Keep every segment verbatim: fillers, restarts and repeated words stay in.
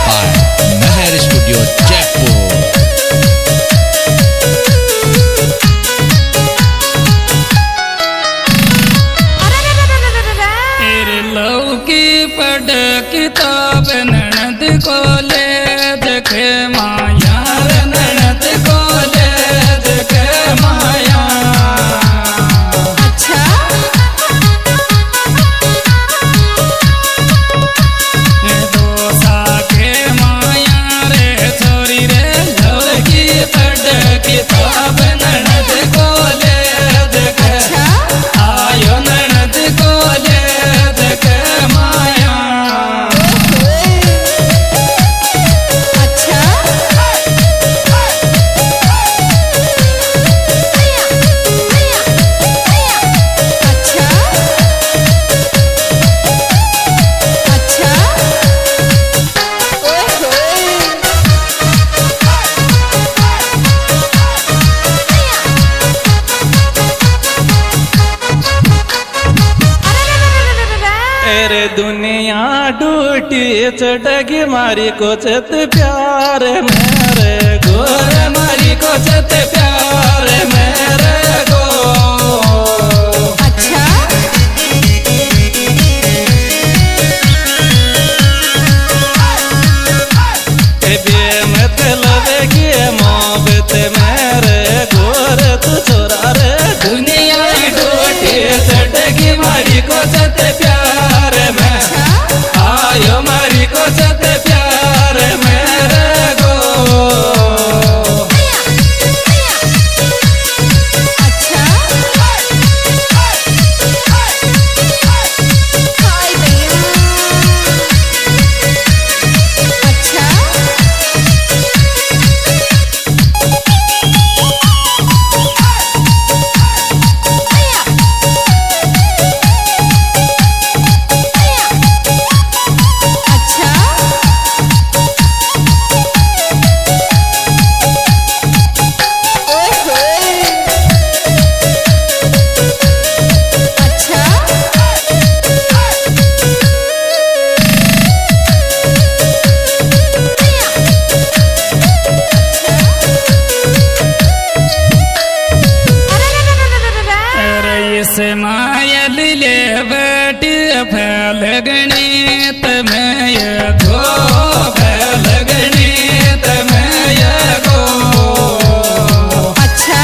by Meher Studio Jaipur. किताब ननद को ले देखे माया ननद को ले देखे माया। अच्छा दोसा के माया रे छोरी रे लौकी पढ़ किताब ननद को ले देखे आयो ननद को ले देखे माया। तेरे दुनिया डूटी चटकी मारी को चत प्यार मेरे गोर मारी को चत प्यार मेरे गो। अच्छा मतलब की मोहब्बत मेरे गोर तू छोरा रे दुनिया डूटी चटकी मारी को चत प्यार में आयो मारी को चत प्यार मेरे गो। अच्छा हाय भैया अच्छा से मायल ले बेटी फैल गणित में ये गो फैल गणित में ये गो। अच्छा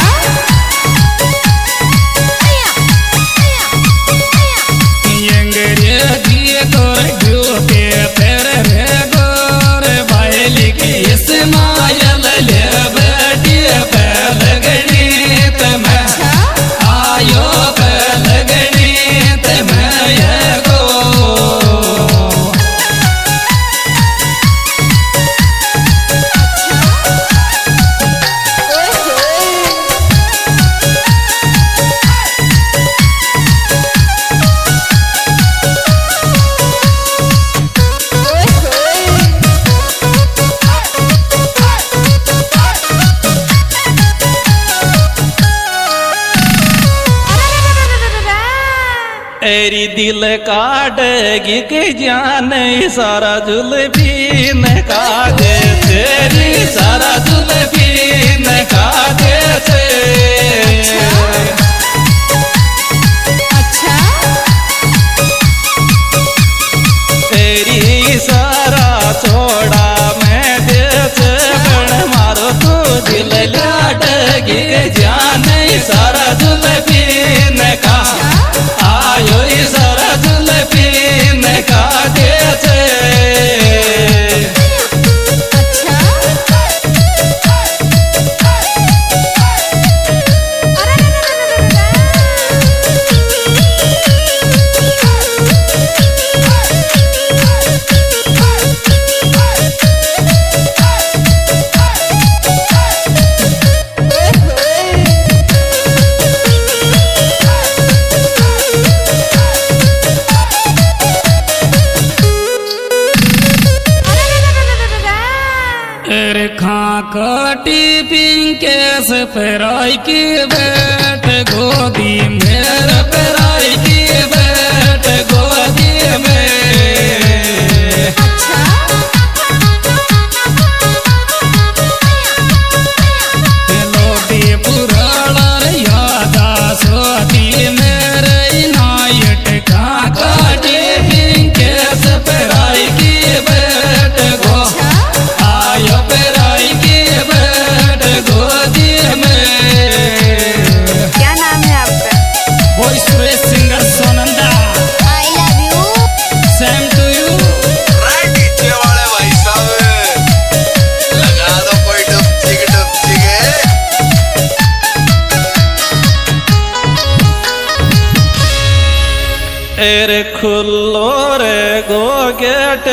अंग्रेजी गोर जो के तेरे रे गोर बाइली की इस मायल ले बेटी फैल गणित में आयो तेरी दिल काटेगी के जान सारा जुल्फी न काटे तेरी सारा जुल्फी न काटे अच्छा तेरी सारा छोड़ा मैं देश बन मारो तू दिल काटेगी के जान सारा जुल्फी न काटे आयो सारा जुल्फी न काटे अच्छा खाकटी पिंकेस पेराई की बैठ गोदी मेरे पेराई की बैठ गोदी में। अच्छा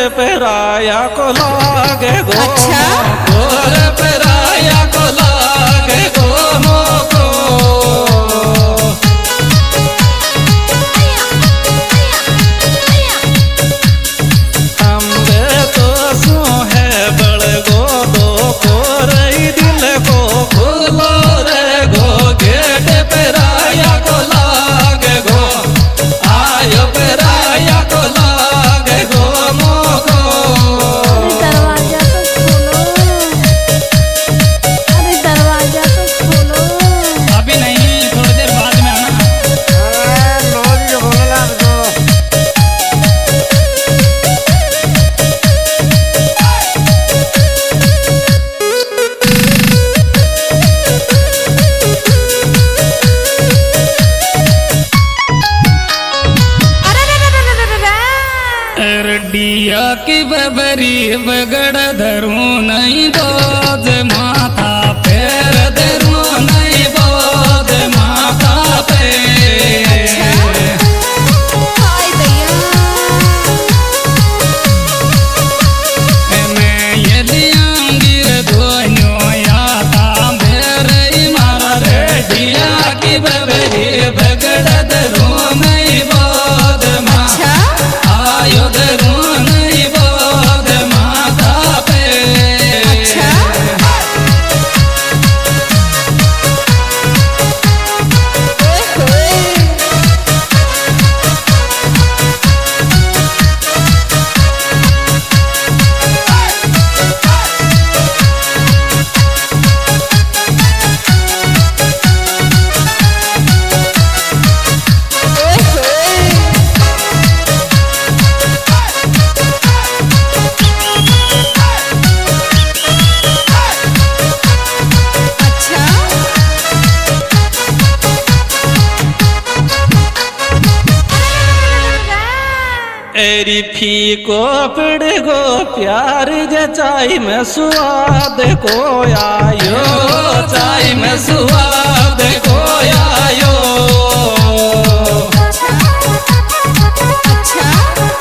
पेराया को लागे गो अच्छा। गोर पेराया को लागे गो मोको अम्बे तो सो है बड़ गो दो को रही दिल को खुलो रे गो गेट पेराया को लागे गो आयो पेराया को लागे गो मोको दरवाजा तो खोलो, अरे दरवाजा तो खोलो। अभी नहीं, थोड़ी देर बाद में आना। रडिया की बबरी बगड़ धरू नहीं बोझ माथा पैर धरू नहीं बोझ माथा पे हाय भैया, मैं ये लियांगी धोनो याता मेरे मारा रडिया की बबरी बगड़ धरू नहीं बोझ माथा आयो धरू नहीं बोझ माथा पे अच्छा। ओए होए, ओए होए। अच्छा। एरी फी को पिड़ गो प्यार जचाई में स्वाद को आयो चाई में स्वाद को आयो अच्छा।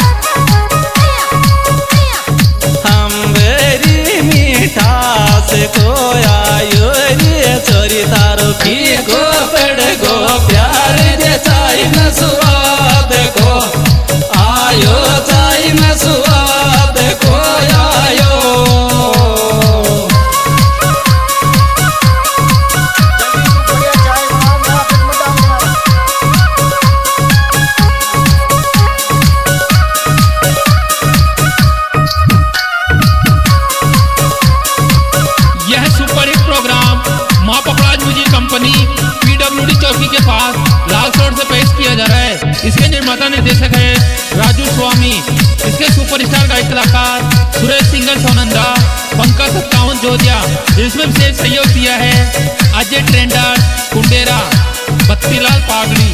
हम बेरी मीठास को आयो रे चोरी तारो फी को पिड़ गो प्यार जचाई में स्वाद को आयो चाई में स्वाद को आयो यह सुपर हिट प्रोग्राम माँ पकड़ाज म्यूजिक कंपनी पीडब्ल्यूडी चौकी के पास लाल रोड से पेश किया जा रहा है। इसके निर्माता निर्देशक है राजू स्वामी। इसके सुपरस्टार गायक कलाकार सुरेश सिंगल सोनंदा, पंकज सत्तावन जोधिया। इसमें विशेष सहयोग दिया है अजय ट्रेंडर कुंडेरा, बत्तीलाल पागड़ी।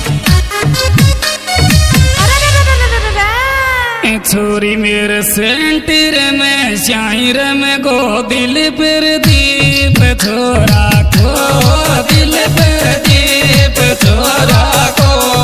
छोरी मेरे सेंटर में शायर में गो दिल पर दीप छोरा को दिल पर दीप छोरा को